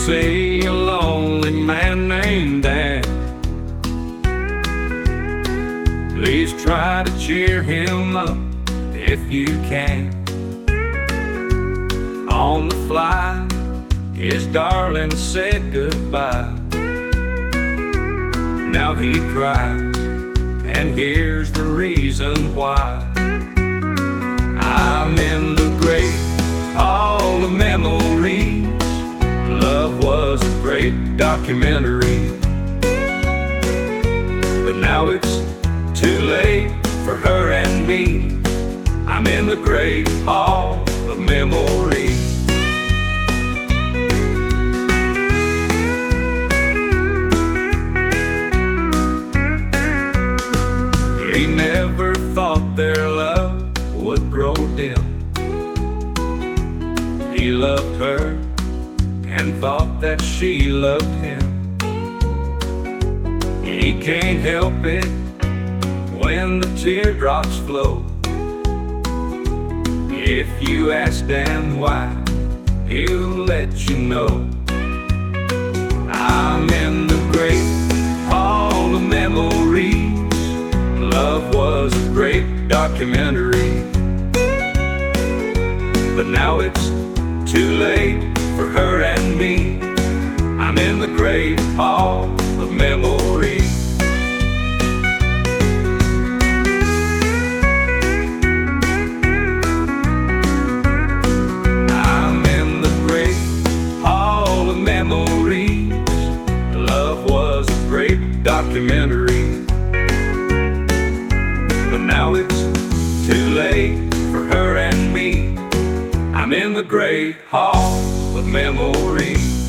see a lonely man named Dan. Please try to cheer him up if you can. On the fly, his darling said goodbye. Now he cries, and here's the reason why. I'm in the great hall of memories. Love was a great documentary, but now it's too late for her and me. I'm in the great hall of memories. He never thought their love would grow dim. He loved her and thought that she loved him. He can't help it when the teardrops flow. If you ask Dan why, he'll let you know. I'm in the great hall of memories. Love was a great documentary, but now it's too late for her and me. I'm in the great hall of memories. I'm in the great hall of memories. Love was a great documentary, but now it's too late for her and me. I'm in the great hall of memories.